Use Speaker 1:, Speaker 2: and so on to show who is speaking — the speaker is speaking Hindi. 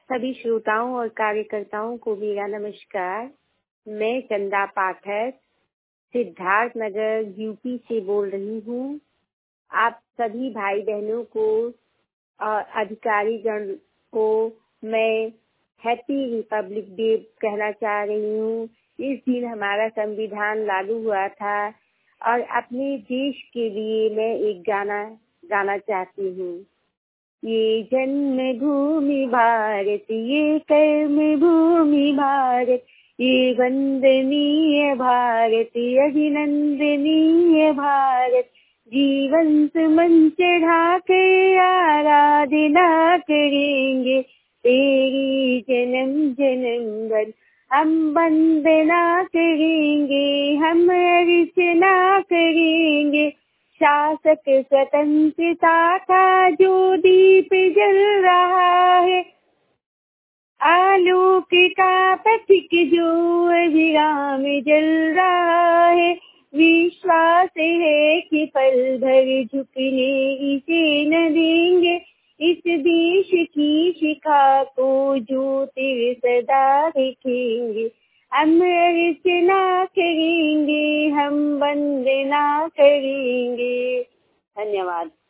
Speaker 1: सभी श्रोताओं और कार्यकर्ताओं को मेरा नमस्कार। मैं चंदा पाठक सिद्धार्थ नगर यूपी से बोल रही हूँ। आप सभी भाई बहनों को और अधिकारी गण को मैं हैप्पी रिपब्लिक डे कहना चाह रही हूँ। इस दिन हमारा संविधान लागू हुआ था और अपने देश के लिए मैं एक गाना गाना चाहती हूँ। ये जन्मभूमि भारत, ये कर्म भूमि भारत, ये वंदनीय भारत, अभिनंदनीय भारत। जीवंत मन चढ़ा कर आराधना करेंगे तेरी जन्म जन्म भर। हम वंदना करेंगे, हम अर्चना करेंगे शासक स्वतंत्रता का जो दीप जल रहा है, आलोक का पथिक जो अभिराम जल रहा है। विश्वास है कि पल भर झुकने इसे न देंगे, इस देश की शिखा को ज्योति सदा देखेंगे। हम अर्चना करेंगे, हम वंदना करेंगे। धन्यवाद।